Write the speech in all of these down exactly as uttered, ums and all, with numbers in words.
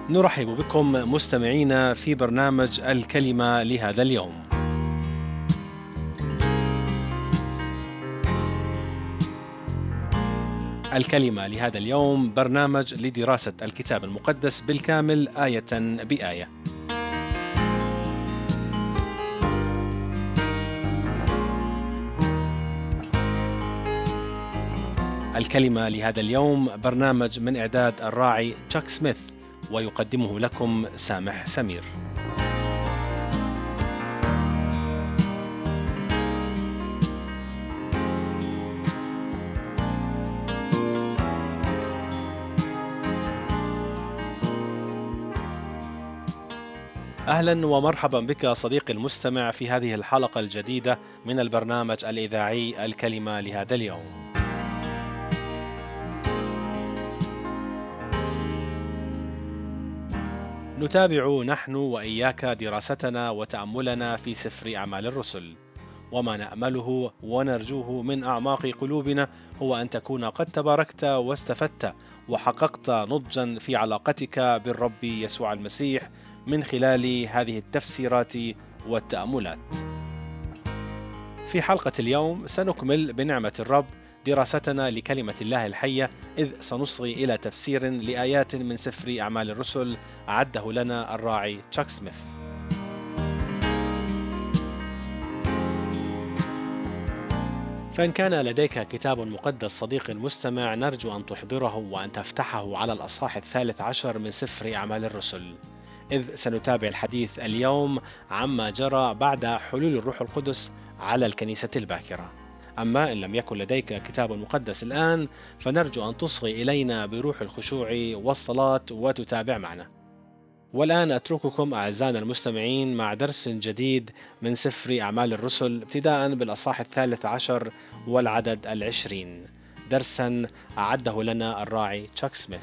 نرحب بكم مستمعينا في برنامج الكلمة لهذا اليوم. الكلمة لهذا اليوم برنامج لدراسة الكتاب المقدس بالكامل آية بآية. الكلمة لهذا اليوم برنامج من إعداد الراعي تشاك سميث، ويقدمه لكم سامح سمير. أهلا ومرحبا بك صديقي المستمع في هذه الحلقة الجديدة من البرنامج الإذاعي الكلمة لهذا اليوم. نتابع نحن وإياك دراستنا وتأملنا في سفر أعمال الرسل، وما نأمله ونرجوه من أعماق قلوبنا هو أن تكون قد تباركت واستفدت وحققت نضجا في علاقتك بالرب يسوع المسيح من خلال هذه التفسيرات والتأملات. في حلقة اليوم سنكمل بنعمة الرب دراستنا لكلمة الله الحية، إذ سنصغي إلى تفسير لآيات من سفر أعمال الرسل أعده لنا الراعي تشاك سميث. فإن كان لديك كتاب مقدس صديقي المستمع، نرجو أن تحضره وأن تفتحه على الأصحاح الثالث عشر من سفر أعمال الرسل، إذ سنتابع الحديث اليوم عما جرى بعد حلول الروح القدس على الكنيسة الباكرة. أما إن لم يكن لديك كتاب مقدس الآن، فنرجو أن تصغي إلينا بروح الخشوع والصلاة وتتابع معنا. والآن أترككم أعزائنا المستمعين مع درس جديد من سفر أعمال الرسل، ابتداء بالأصحاح الثالث عشر والعدد العشرين، درسا أعده لنا الراعي تشاك سميث.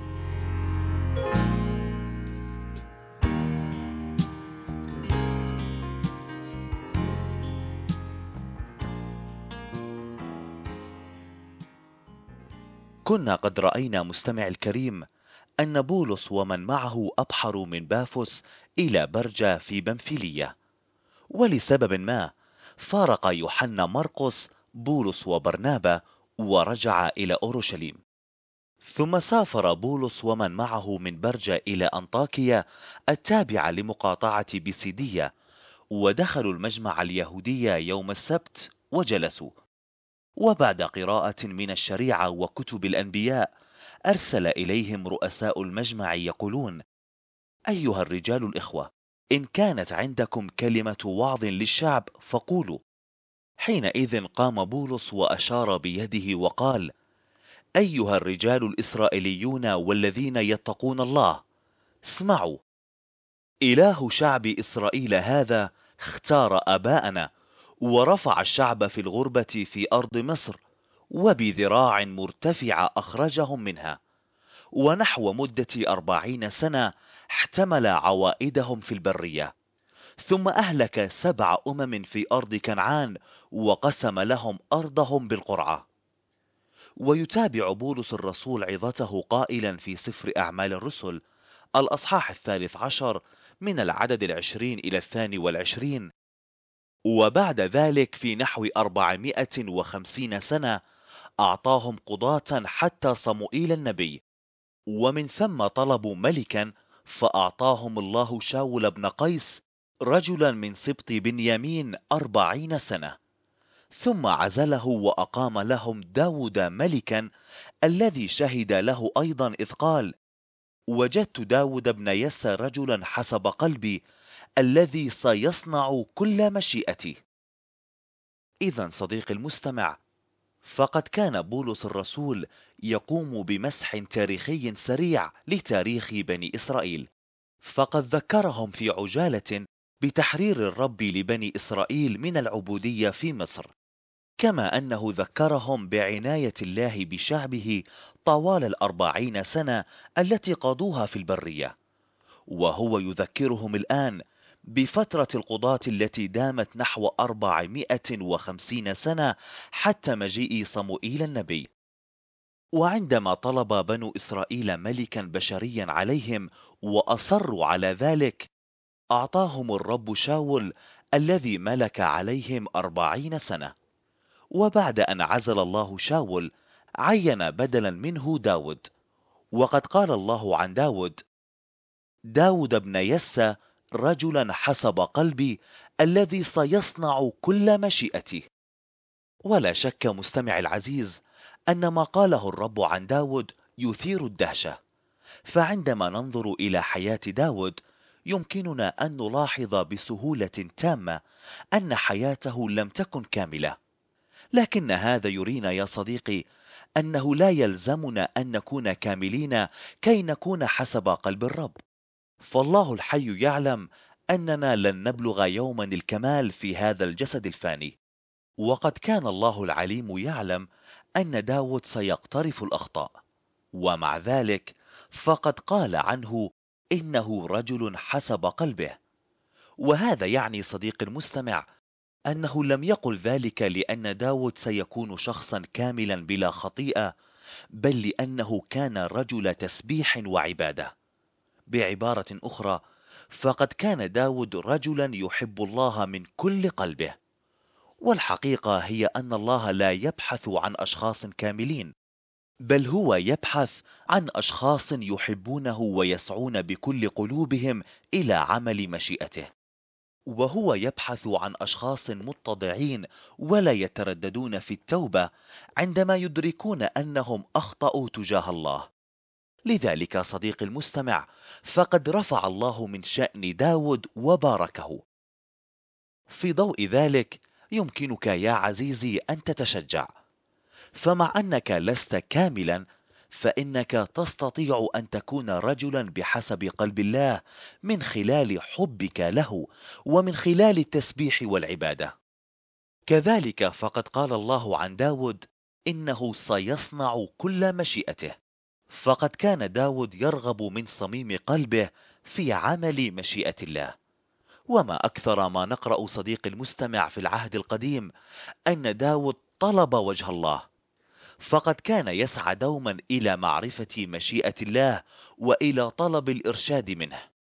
كنا قد رأينا مستمع الكريم أن بولس ومن معه أبحروا من بافوس إلى برجة في بنفيلية، ولسبب ما فارق يوحنا مرقس بولس وبرنابا ورجع إلى أورشليم. ثم سافر بولس ومن معه من برجة إلى أنطاكيا التابعة لمقاطعة بيسيدية، ودخلوا المجمع اليهودي يوم السبت وجلسوا. وبعد قراءة من الشريعة وكتب الأنبياء أرسل إليهم رؤساء المجمع يقولون: أيها الرجال الإخوة، إن كانت عندكم كلمة وعظ للشعب فقولوا. حينئذ قام بولس وأشار بيده وقال: أيها الرجال الإسرائيليون والذين يتقون الله، اسمعوا. إله شعب إسرائيل هذا اختار آباءنا ورفع الشعب في الغربة في أرض مصر، وبذراع مرتفعة أخرجهم منها، ونحو مدة أربعين سنة احتمل عوائدهم في البرية. ثم أهلك سبع أمم في أرض كنعان، وقسم لهم أرضهم بالقرعة. ويتابع بولس الرسول عظته قائلا في سفر أعمال الرسل الأصحاح الثالث عشر من العدد العشرين إلى الثاني والعشرين: وبعد ذلك في نحو أربعمائة وخمسين سنة أعطاهم قضاة حتى صموئيل النبي، ومن ثم طلبوا ملكا، فأعطاهم الله شاول بن قيس رجلا من سبط بنيامين أربعين سنة. ثم عزله وأقام لهم داود ملكا، الذي شهد له أيضا إذ قال: وجدت داود بن يسى رجلا حسب قلبي، الذي سيصنع كل مشيئتي. إذا صديقي المستمع، فقد كان بولس الرسول يقوم بمسح تاريخي سريع لتاريخ بني إسرائيل، فقد ذكرهم في عجالة بتحرير الرب لبني إسرائيل من العبودية في مصر، كما أنه ذكرهم بعناية الله بشعبه طوال الأربعين سنة التي قضوها في البرية. وهو يذكرهم الآن بفترة القضاة التي دامت نحو أربعمائة وخمسين سنة حتى مجيء صموئيل النبي. وعندما طلب بنو إسرائيل ملكا بشريا عليهم وأصروا على ذلك، أعطاهم الرب شاول الذي ملك عليهم أربعين سنة. وبعد أن عزل الله شاول، عين بدلا منه داود. وقد قال الله عن داود: داود بن يسى رجلا حسب قلبي، الذي سيصنع كل مشيئتي. ولا شك مستمع العزيز أن ما قاله الرب عن داود يثير الدهشة. فعندما ننظر إلى حياة داود، يمكننا أن نلاحظ بسهولة تامة أن حياته لم تكن كاملة. لكن هذا يرينا يا صديقي أنه لا يلزمنا أن نكون كاملين كي نكون حسب قلب الرب. فالله الحي يعلم أننا لن نبلغ يوما الكمال في هذا الجسد الفاني. وقد كان الله العليم يعلم أن داود سيقترف الأخطاء، ومع ذلك فقد قال عنه إنه رجل حسب قلبه. وهذا يعني صديقي المستمع أنه لم يقل ذلك لأن داود سيكون شخصا كاملا بلا خطيئة، بل لأنه كان رجل تسبيح وعبادة. بعبارة أخرى، فقد كان داود رجلا يحب الله من كل قلبه. والحقيقة هي أن الله لا يبحث عن أشخاص كاملين، بل هو يبحث عن أشخاص يحبونه ويسعون بكل قلوبهم إلى عمل مشيئته. وهو يبحث عن أشخاص متضعين ولا يترددون في التوبة عندما يدركون أنهم أخطأوا تجاه الله. لذلك صديقي المستمع، فقد رفع الله من شأن داود وباركه. في ضوء ذلك يمكنك يا عزيزي أن تتشجع، فمع أنك لست كاملا، فإنك تستطيع أن تكون رجلا بحسب قلب الله من خلال حبك له ومن خلال التسبيح والعبادة. كذلك فقد قال الله عن داود إنه سيصنع كل مشيئته. فقد كان داود يرغب من صميم قلبه في عمل مشيئة الله. وما أكثر ما نقرأ صديقي المستمع في العهد القديم أن داود طلب وجه الله، فقد كان يسعى دوما إلى معرفة مشيئة الله وإلى طلب الإرشاد منه.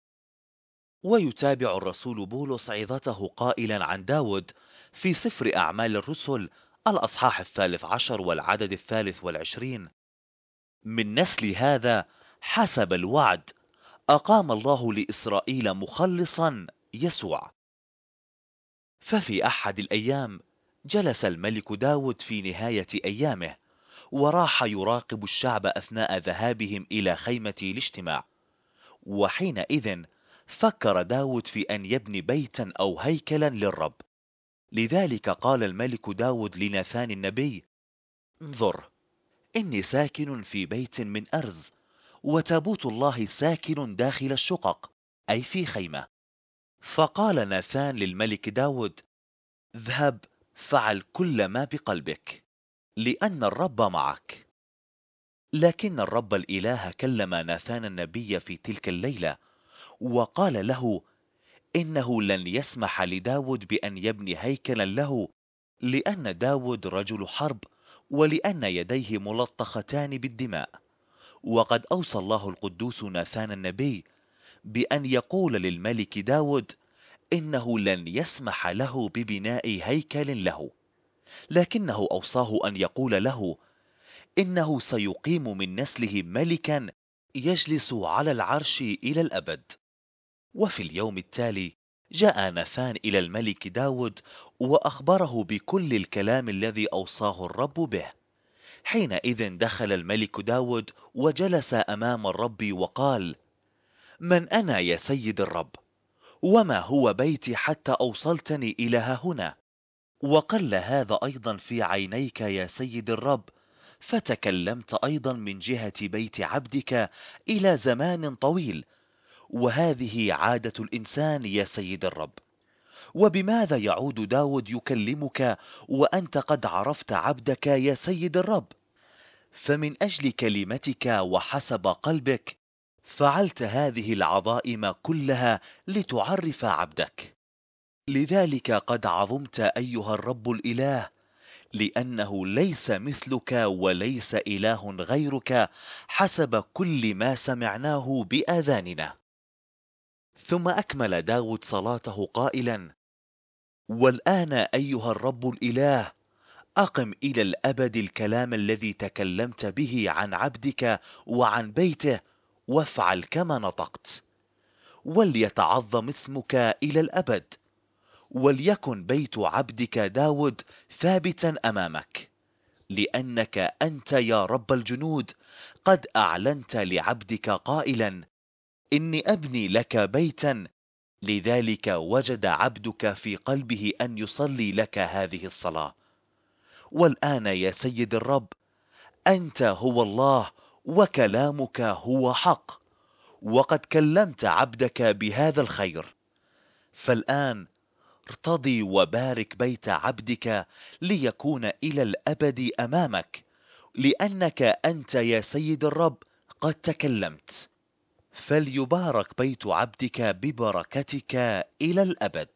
ويتابع الرسول بولس عظته قائلا عن داود في سفر أعمال الرسل الأصحاح الثالث عشر والعدد الثالث والعشرين: من نسل هذا حسب الوعد أقام الله لإسرائيل مخلصا يسوع. ففي أحد الأيام جلس الملك داود في نهاية أيامه، وراح يراقب الشعب أثناء ذهابهم إلى خيمة الاجتماع. وحينئذ فكر داود في أن يبني بيتا أو هيكلا للرب. لذلك قال الملك داود لناثان النبي: انظر، إني ساكن في بيت من أرز، وتابوت الله ساكن داخل الشقق، أي في خيمة. فقال ناثان للملك داود: اذهب، فعل كل ما بقلبك، لأن الرب معك. لكن الرب الإله كلم ناثان النبي في تلك الليلة وقال له إنه لن يسمح لداود بأن يبني هيكلا له، لأن داود رجل حرب، ولأن يديه ملطختان بالدماء. وقد أوصى الله القدوس ناثان النبي بأن يقول للملك داود إنه لن يسمح له ببناء هيكل له، لكنه أوصاه أن يقول له إنه سيقيم من نسله ملكا يجلس على العرش إلى الأبد. وفي اليوم التالي جاء ناثان إلى الملك داود وأخبره بكل الكلام الذي أوصاه الرب به. حينئذ دخل الملك داود وجلس أمام الرب وقال: من أنا يا سيد الرب؟ وما هو بيتي حتى أوصلتني إلى ها هنا؟ وقل هذا أيضا في عينيك يا سيد الرب، فتكلمت أيضا من جهة بيت عبدك إلى زمان طويل، وهذه عادة الإنسان يا سيد الرب. وبماذا يعود داود يكلمك وأنت قد عرفت عبدك يا سيد الرب؟ فمن أجل كلمتك وحسب قلبك فعلت هذه العظائم كلها لتعرف عبدك. لذلك قد عظمت أيها الرب الإله، لأنه ليس مثلك وليس إله غيرك حسب كل ما سمعناه بآذاننا. ثم أكمل داود صلاته قائلا: والآن أيها الرب الإله، أقم إلى الأبد الكلام الذي تكلمت به عن عبدك وعن بيته، وافعل كما نطقت. وليتعظم اسمك إلى الأبد، وليكن بيت عبدك داود ثابتا أمامك، لأنك أنت يا رب الجنود قد أعلنت لعبدك قائلا: إني أبني لك بيتا، لذلك وجد عبدك في قلبه أن يصلي لك هذه الصلاة. والآن يا سيد الرب، أنت هو الله وكلامك هو حق، وقد كلمت عبدك بهذا الخير. فالآن ارتضي وبارك بيت عبدك ليكون إلى الأبد أمامك، لأنك أنت يا سيد الرب قد تكلمت. فليبارك بيت عبدك ببركتك إلى الأبد.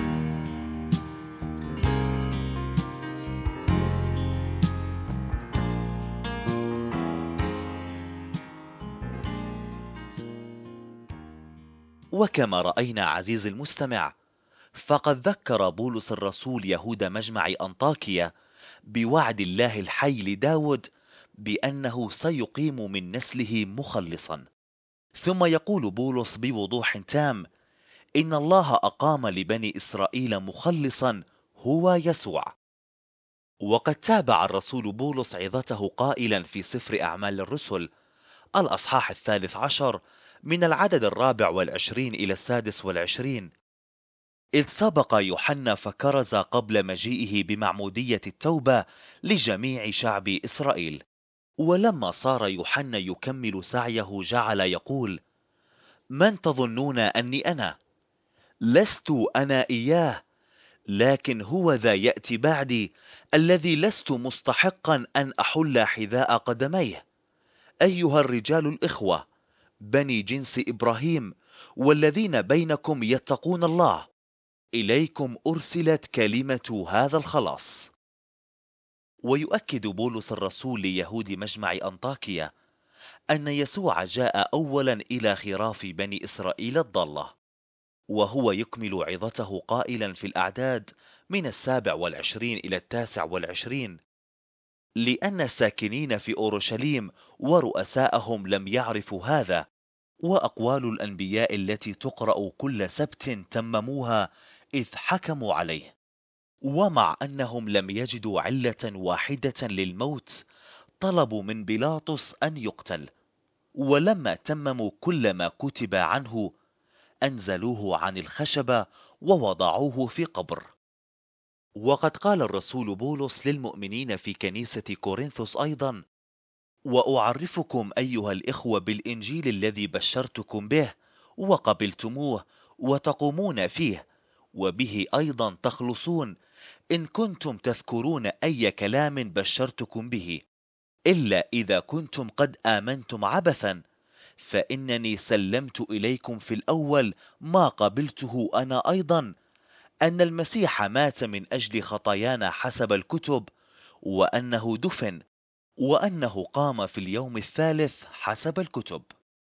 وكما رأينا عزيزي المستمع، فقد ذكر بولس الرسول يهود مجمع أنطاكيا بوعد الله الحي لداود بأنه سيقيم من نسله مخلصا. ثم يقول بولس بوضوح تام إن الله أقام لبني إسرائيل مخلصا هو يسوع. وقد تابع الرسول بولس عظته قائلا في سفر أعمال الرسل الأصحاح الثالث عشر من العدد الرابع والعشرين إلى السادس والعشرين: إذ سبق يوحنا فكرز قبل مجيئه بمعمودية التوبة لجميع شعب إسرائيل. ولما صار يوحنا يكمل سعيه جعل يقول: من تظنون أني أنا؟ لست أنا إياه، لكن هو ذا يأتي بعدي الذي لست مستحقا أن أحل حذاء قدميه. أيها الرجال الإخوة بني جنس إبراهيم والذين بينكم يتقون الله، إليكم أرسلت كلمة هذا الخلاص. ويؤكد بولس الرسول ليهود مجمع أنطاكيا أن يسوع جاء أولا إلى خراف بني إسرائيل الضالة، وهو يكمل عظته قائلا في الأعداد من السابع والعشرين إلى التاسع والعشرين: لأن الساكنين في أورشليم ورؤساءهم لم يعرفوا هذا، وأقوال الأنبياء التي تقرأ كل سبت تمموها إذ حكموا عليه. ومع أنهم لم يجدوا علة واحدة للموت طلبوا من بيلاطس أن يقتل، ولما تمموا كل ما كتب عنه أنزلوه عن الخشبة ووضعوه في قبر. وقد قال الرسول بولس للمؤمنين في كنيسة كورنثوس أيضا: وأعرفكم أيها الإخوة بالإنجيل الذي بشرتكم به وقبلتموه وتقومون فيه، وبه أيضا تخلصون إن كنتم تذكرون أي كلام بشرتكم به، إلا إذا كنتم قد آمنتم عبثا، فإنني سلمت إليكم في الأول ما قبلته أنا أيضا، أن المسيح مات من أجل خطايانا حسب الكتب، وأنه دفن، وأنه قام في اليوم الثالث حسب الكتب.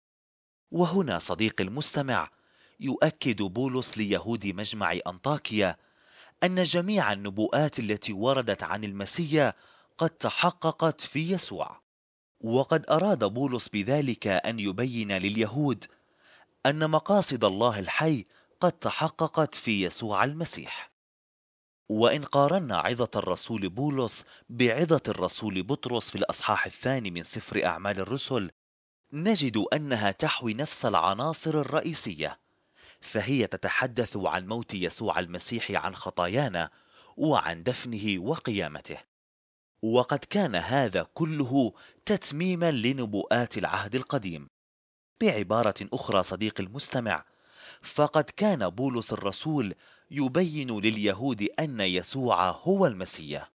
وهنا صديقي المستمع يؤكد بولس ليهود مجمع أنطاكيا أن جميع النبوءات التي وردت عن المسيح قد تحققت في يسوع. وقد أراد بولس بذلك أن يبين لليهود أن مقاصد الله الحي قد تحققت في يسوع المسيح. وإن قارنا عظة الرسول بولس بعظة الرسول بطرس في الأصحاح الثاني من سفر أعمال الرسل، نجد أنها تحوي نفس العناصر الرئيسية، فهي تتحدث عن موت يسوع المسيح عن خطايانا وعن دفنه وقيامته. وقد كان هذا كله تتميما لنبوءات العهد القديم. بعبارة أخرى صديقي المستمع، فقد كان بولس الرسول يبين لليهود أن يسوع هو المسيح.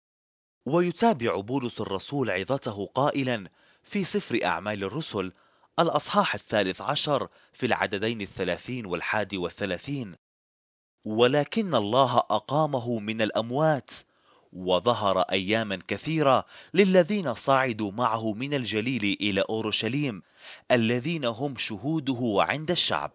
ويتابع بولس الرسول عظته قائلا في سفر أعمال الرسل الأصحاح الثالث عشر في العددين الثلاثين والحادي والثلاثين: ولكن الله أقامه من الأموات، وظهر أياما كثيرة للذين صعدوا معه من الجليل إلى أورشليم الذين هم شهوده عند الشعب.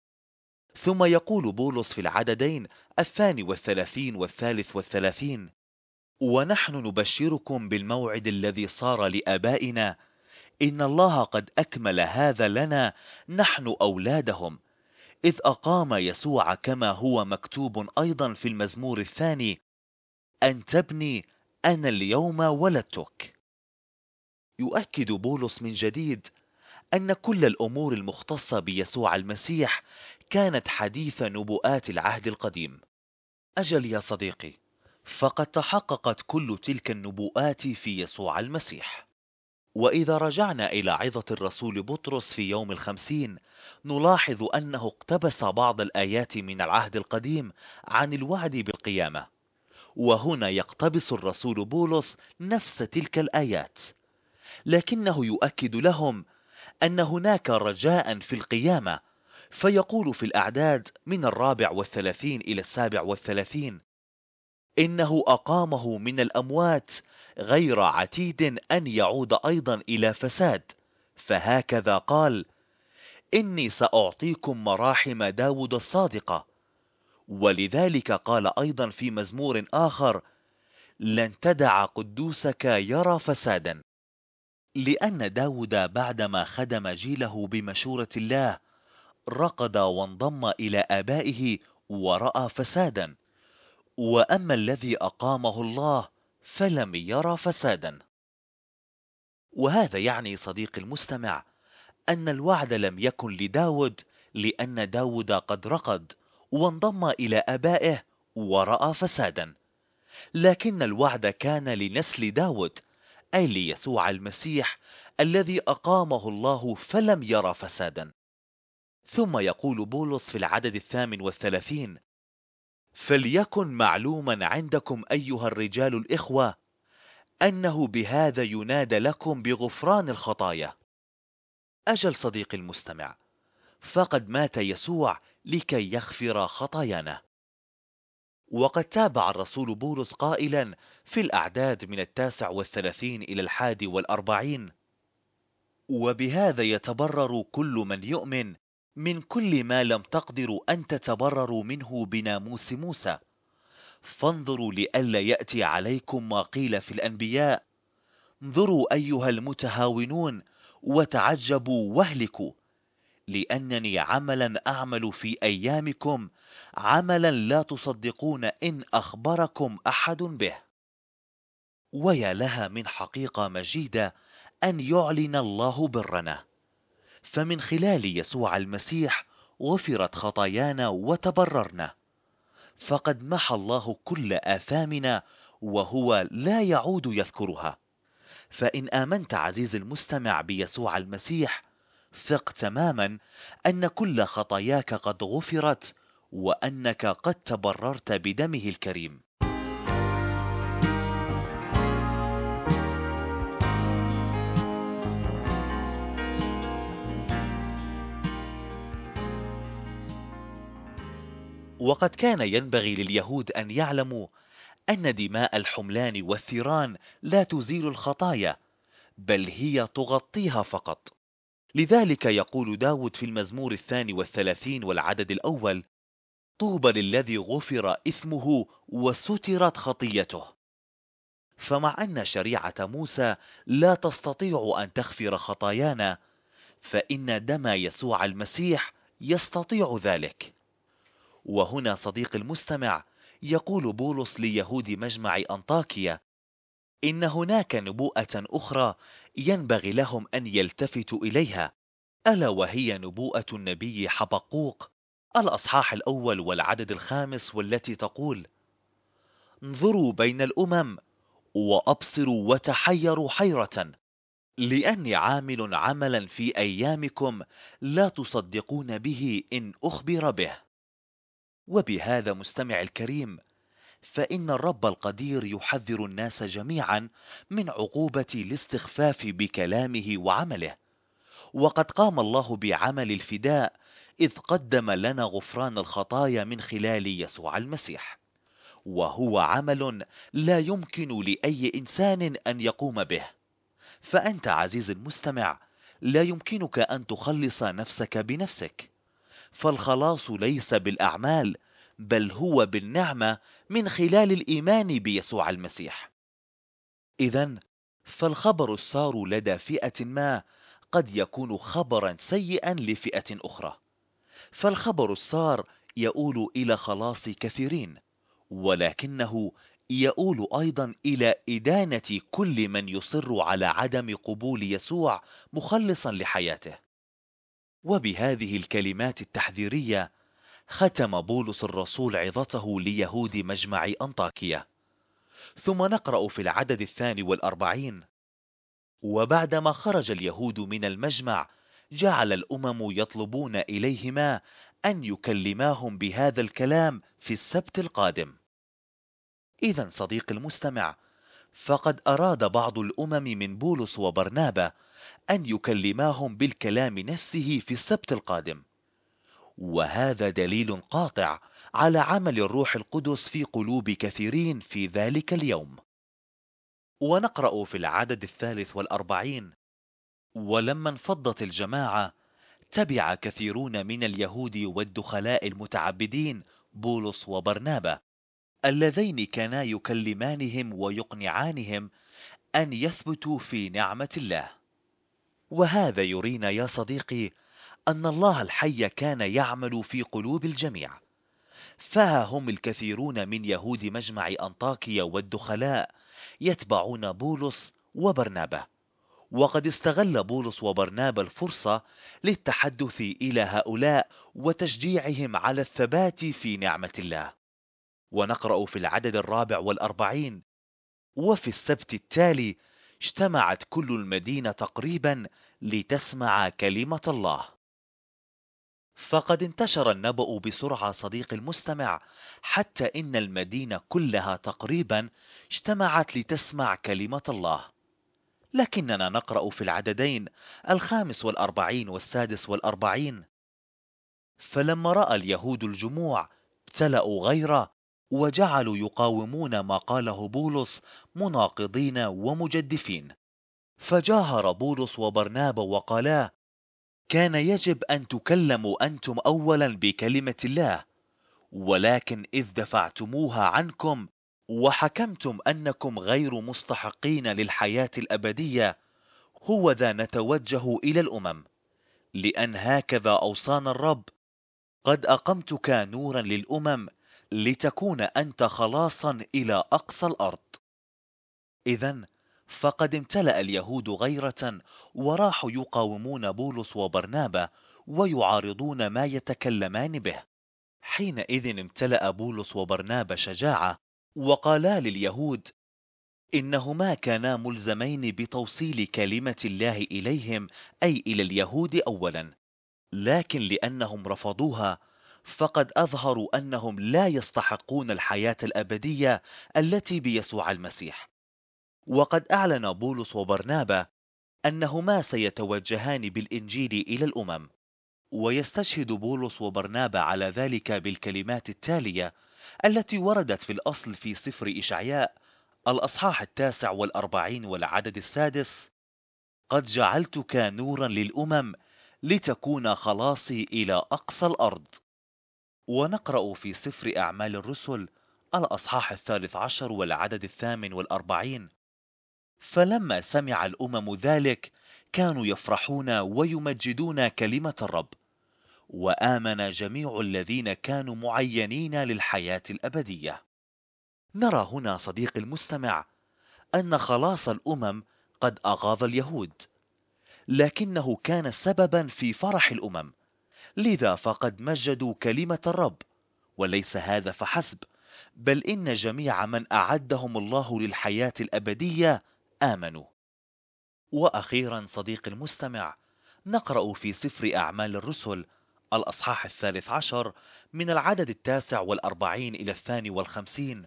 ثم يقول بولس في العددين الثاني والثلاثين والثالث والثلاثين: ونحن نبشركم بالموعد الذي صار لآبائنا، إن الله قد أكمل هذا لنا نحن أولادهم، إذ أقام يسوع كما هو مكتوب أيضا في المزمور الثاني: أن تبني أنا اليوم ولدتك. يؤكد بولس من جديد أن كل الأمور المختصة بيسوع المسيح كانت حديث نبوءات العهد القديم. أجل يا صديقي، فقد تحققت كل تلك النبوءات في يسوع المسيح. وإذا رجعنا إلى عظة الرسول بطرس في يوم الخمسين، نلاحظ أنه اقتبس بعض الآيات من العهد القديم عن الوعد بالقيامة، وهنا يقتبس الرسول بولس نفس تلك الآيات، لكنه يؤكد لهم أن هناك رجاء في القيامة، فيقول في الأعداد من الرابع والثلاثين إلى السابع والثلاثين: إنه أقامه من الأموات غير عتيد أن يعود أيضا إلى فساد، فهكذا قال: إني سأعطيكم مراحم داود الصادقة. ولذلك قال أيضا في مزمور آخر: لن تدع قدوسك يرى فسادا. لأن داود بعدما خدم جيله بمشورة الله رقد وانضم إلى آبائه ورأى فسادا، وأما الذي أقامه الله فلم يرى فسادا. وهذا يعني صديقي المستمع أن الوعد لم يكن لداود لأن داود قد رقد وانضم إلى آبائه ورأى فسادا، لكن الوعد كان لنسل داود، أي ليسوع المسيح الذي أقامه الله فلم يرى فسادا. ثم يقول بولس في العدد الثامن والثلاثين: فليكن معلوما عندكم أيها الرجال الإخوة أنه بهذا ينادى لكم بغفران الخطايا. أجل صديقي المستمع، فقد مات يسوع لكي يغفر خطايانا. وقد تابع الرسول بولس قائلا في الأعداد من التاسع والثلاثين إلى الحادي والأربعين: وبهذا يتبرر كل من يؤمن من كل ما لم تقدروا أن تتبرروا منه بناموس موسى، فانظروا لئلا يأتي عليكم ما قيل في الأنبياء: انظروا أيها المتهاونون وتعجبوا واهلكوا، لأنني عملا أعمل في أيامكم، عملا لا تصدقون إن أخبركم أحد به. ويا لها من حقيقة مجيدة أن يعلن الله برنا، فمن خلال يسوع المسيح غفرت خطايانا وتبررنا، فقد محى الله كل آثامنا وهو لا يعود يذكرها. فإن آمنت عزيزي المستمع بيسوع المسيح، ثق تماما أن كل خطاياك قد غفرت، وأنك قد تبررت بدمه الكريم. وقد كان ينبغي لليهود أن يعلموا أن دماء الحملان والثيران لا تزيل الخطايا، بل هي تغطيها فقط. لذلك يقول داود في المزمور الثاني والثلاثين والعدد الأول: طوبى للذي غفر إثمه وسترت خطيته. فمع أن شريعة موسى لا تستطيع أن تغفر خطايانا، فإن دم يسوع المسيح يستطيع ذلك. وهنا صديق المستمع يقول بولس ليهود مجمع أنطاكيا إن هناك نبوءة أخرى ينبغي لهم أن يلتفتوا إليها، ألا وهي نبوءة النبي حبقوق الأصحاح الأول والعدد الخامس، والتي تقول: انظروا بين الأمم وأبصروا وتحيروا حيرة، لأني عامل عملا في أيامكم لا تصدقون به إن أخبر به. وبهذا مستمع الكريم، فإن الرب القدير يحذر الناس جميعا من عقوبة الاستخفاف بكلامه وعمله، وقد قام الله بعمل الفداء إذ قدم لنا غفران الخطايا من خلال يسوع المسيح. وهو عمل لا يمكن لأي إنسان أن يقوم به. فأنت عزيزي المستمع لا يمكنك أن تخلص نفسك بنفسك، فالخلاص ليس بالأعمال بل هو بالنعمة من خلال الإيمان بيسوع المسيح. إذن فالخبر السار لدى فئة ما قد يكون خبرا سيئا لفئة أخرى، فالخبر السار يؤول إلى خلاص كثيرين، ولكنه يؤول أيضا إلى إدانة كل من يصر على عدم قبول يسوع مخلصا لحياته. وبهذه الكلمات التحذيرية ختم بولس الرسول عظته ليهود مجمع أنطاكية. ثم نقرأ في العدد الثاني والأربعين: وبعدما خرج اليهود من المجمع جعل الأمم يطلبون إليهما أن يكلماهم بهذا الكلام في السبت القادم. إذن صديق المستمع، فقد أراد بعض الأمم من بولس وبرنابا أن يكلماهم بالكلام نفسه في السبت القادم، وهذا دليل قاطع على عمل الروح القدس في قلوب كثيرين في ذلك اليوم. ونقرأ في العدد الثالث والأربعين: ولما انفضت الجماعة تبع كثيرون من اليهود والدخلاء المتعبدين بولس وبرنابا، اللذين كانا يكلمانهم ويقنعانهم أن يثبتوا في نعمة الله. وهذا يرينا يا صديقي أن الله الحي كان يعمل في قلوب الجميع. فها هم الكثيرون من يهود مجمع أنطاكيا والدخلاء يتبعون بولس وبرنابا، وقد استغل بولس وبرنابا الفرصة للتحدث إلى هؤلاء وتشجيعهم على الثبات في نعمة الله. ونقرأ في العدد الرابع والأربعين: وفي السبت التالي اجتمعت كل المدينة تقريبا لتسمع كلمة الله. فقد انتشر النبأ بسرعة صديق المستمع، حتى إن المدينة كلها تقريبا اجتمعت لتسمع كلمة الله. لكننا نقرأ في العددين الخامس والأربعين والسادس والأربعين: فلما رأى اليهود الجموع ابتلأوا غيره وجعلوا يقاومون ما قاله بولس مناقضين ومجدفين، فجاهر بولس وبرنابا وقالا: كان يجب أن تكلموا أنتم أولا بكلمة الله، ولكن إذ دفعتموها عنكم وحكمتم أنكم غير مستحقين للحياة الأبدية، هو ذا نتوجه إلى الأمم، لأن هكذا أوصانا الرب: قد أقمتك نورا للأمم لتكون أنت خلاصا إلى أقصى الأرض. إذن فقد امتلأ اليهود غيرة وراحوا يقاومون بولس وبرنابا ويعارضون ما يتكلمان به. حينئذ امتلأ بولس وبرنابا شجاعة وقالا لليهود إنهما كانا ملزمين بتوصيل كلمة الله إليهم، أي إلى اليهود أولا، لكن لأنهم رفضوها فقد أظهروا أنهم لا يستحقون الحياة الأبدية التي بيسوع المسيح. وقد أعلن بولس وبرنابا أنهما سيتوجهان بالإنجيل إلى الأمم. ويستشهد بولس وبرنابا على ذلك بالكلمات التالية التي وردت في الأصل في سفر إشعياء الأصحاح التاسع والأربعين والعدد السادس: قد جعلتك نورا للأمم لتكون خلاصي إلى أقصى الأرض. ونقرأ في سفر أعمال الرسل الأصحاح الثالث عشر والعدد الثامن والأربعين: فلما سمع الأمم ذلك كانوا يفرحون ويمجدون كلمة الرب، وآمن جميع الذين كانوا معينين للحياة الأبدية. نرى هنا صديق المستمع أن خلاص الأمم قد أغاظ اليهود، لكنه كان سببا في فرح الأمم، لذا فقد مجدوا كلمة الرب. وليس هذا فحسب، بل إن جميع من أعدهم الله للحياة الأبدية آمنوا. وأخيرا صديق المستمع، نقرأ في سفر أعمال الرسل الأصحاح الثالث عشر من العدد التاسع والأربعين إلى الثاني والخمسين: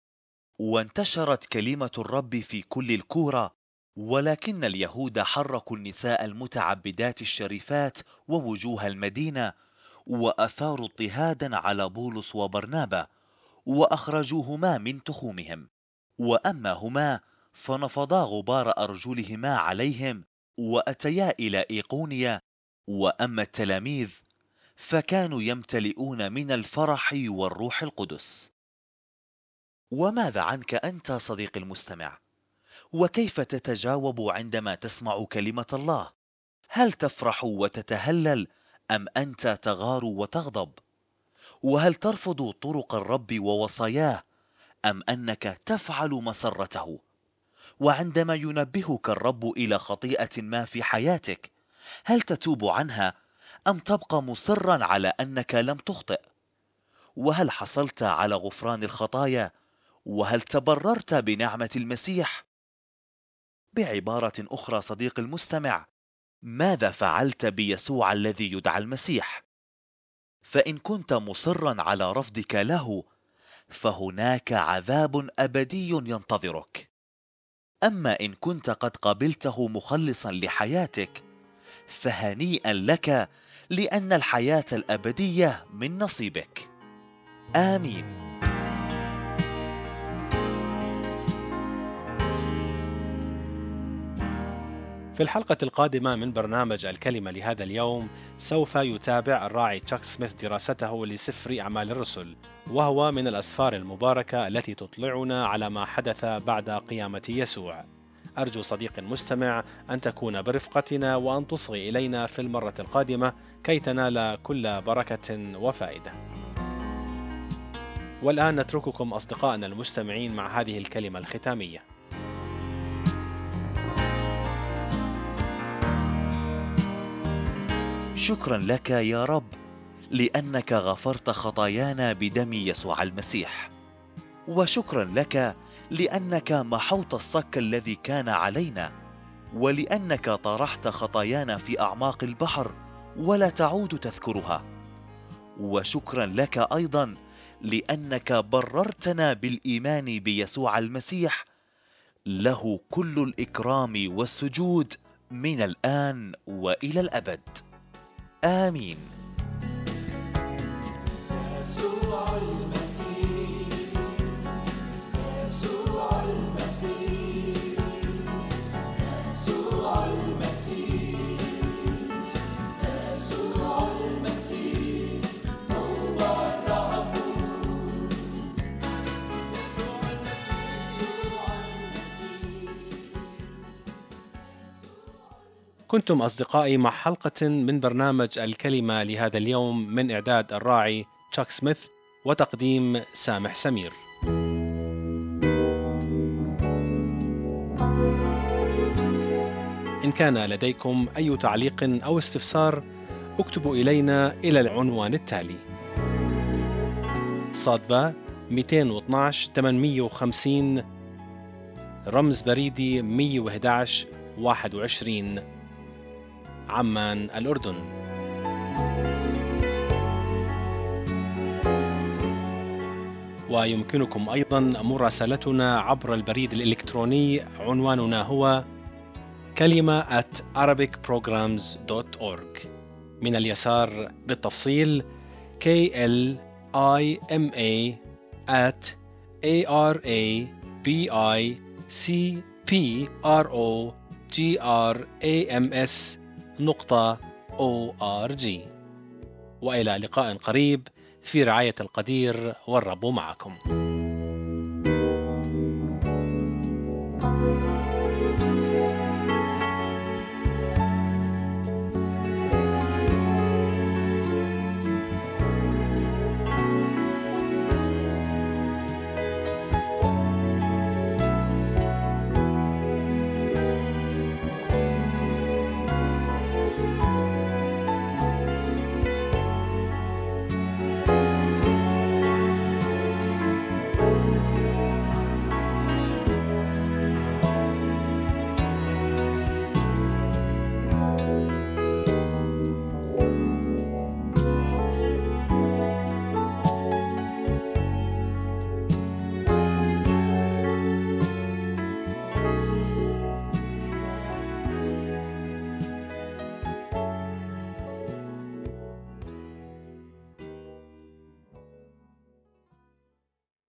وانتشرت كلمة الرب في كل الكورة، ولكن اليهود حركوا النساء المتعبدات الشريفات ووجوه المدينة، وأثاروا اضطهادا على بولس وبرنابا، وأخرجوهما من تخومهم. وأما هما فنفضا غبار أرجلهما عليهم وأتيا إلى إيقونيا. وأما التلاميذ فكانوا يمتلئون من الفرح والروح القدس. وماذا عنك أنت صديقي المستمع؟ وكيف تتجاوب عندما تسمع كلمة الله؟ هل تفرح وتتهلل أم أنت تغار وتغضب؟ وهل ترفض طرق الرب ووصاياه أم أنك تفعل مسرته؟ وعندما ينبهك الرب إلى خطيئة ما في حياتك، هل تتوب عنها أم تبقى مصرا على أنك لم تخطئ؟ وهل حصلت على غفران الخطايا؟ وهل تبررت بنعمة المسيح؟ بعبارة أخرى صديق المستمع، ماذا فعلت بيسوع الذي يدعى المسيح؟ فإن كنت مصرا على رفضك له فهناك عذاب أبدي ينتظرك. أما إن كنت قد قبلته مخلصا لحياتك فهنيئا لك، لأن الحياة الأبدية من نصيبك. آمين. في الحلقة القادمة من برنامج الكلمة لهذا اليوم سوف يتابع الراعي تشاك سميث دراسته لسفر أعمال الرسل، وهو من الأسفار المباركة التي تطلعنا على ما حدث بعد قيامة يسوع. أرجو صديق مستمع أن تكون برفقتنا وأن تصغي إلينا في المرة القادمة كي تنال كل بركة وفائدة. والآن نترككم أصدقائنا المستمعين مع هذه الكلمة الختامية. شكرا لك يا رب لأنك غفرت خطايانا بدم يسوع المسيح، وشكرا لك لأنك محوت الصك الذي كان علينا، ولأنك طرحت خطايانا في أعماق البحر ولا تعود تذكرها. وشكرا لك أيضا لأنك بررتنا بالإيمان بيسوع المسيح، له كل الإكرام والسجود من الآن وإلى الأبد. آمين. يسوع المسيح، يسوع المسيح، يسوع المسيح، يسوع المسيح هو الرب. يسوع المسيح. كنتم أصدقائي مع حلقة من برنامج الكلمة لهذا اليوم من إعداد الراعي تشاك سميث وتقديم سامح سمير. إن كان لديكم أي تعليق أو استفسار اكتبوا إلينا إلى العنوان التالي: صادبة مئتين واثناشر ثمانمئة وخمسين، رمز بريدي مئة وأحد عشر واحد وعشرين، عمان الأردن. ويمكنكم أيضا مراسلتنا عبر البريد الإلكتروني، عنواننا هو كلمة at arabic programs dot org. من اليسار بالتفصيل K L I M A at A R A B I C P R O G R A M S نقطة أو آر جي. وإلى لقاء قريب في رعاية القدير، والرب معكم.